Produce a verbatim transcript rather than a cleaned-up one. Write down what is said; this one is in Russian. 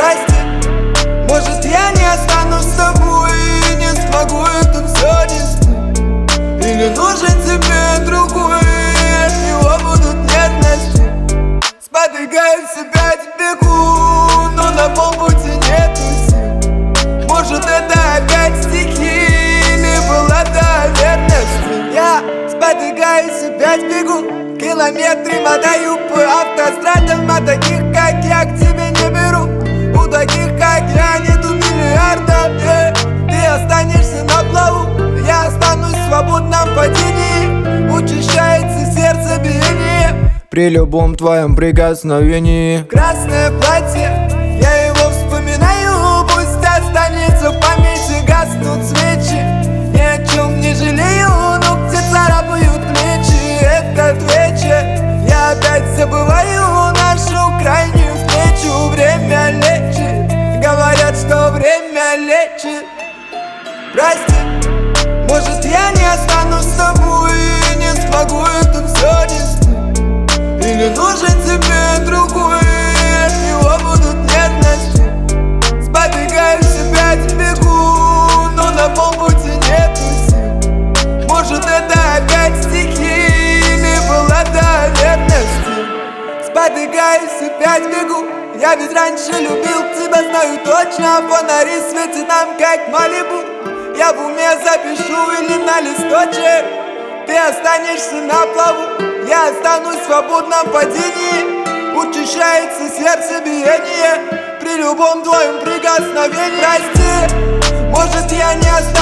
Прости, может я не останусь с тобой и не смогу это все нести. Или нужен тебе другой, и от него будут нежности. Спотыкаюсь, опять бегу, но на полпути нету сил. Может это опять стихи, или была та верность. Я спотыкаюсь, опять бегу, километры мотаю по автострадам. А таких, как я, к тебе не беру. У таких, как я, нету миллиардов, э. Ты останешься на плаву, я останусь в свободном падении. Учащается сердцебиение при любом твоем прикосновении. Красное платье, я его вспоминаю. Пусть останется в памяти, гаснут свечи. Ни о чем не жалею, ногти царапают плечи. Этот вечер я опять забываю нашу крайнюю встречу. Время лечит, говорят, что время лечит. Прости, может я не останусь с тобой и не смогу это все нести. Или нужен тебе другой, и от него будут нежности. Спотыкаюсь, опять бегу, но на полпути нету сил. Может это опять стихи, или была та верность. Спотыкаюсь, опять бегу, я ведь раньше любил тебя, знаю точно. Фонари светят нам, как Малибу. Я в уме запишу или на листочек. Ты останешься на плаву, я останусь в свободном падении. Учащается сердцебиение при любом твоем прикосновении. Прости, может я не останусь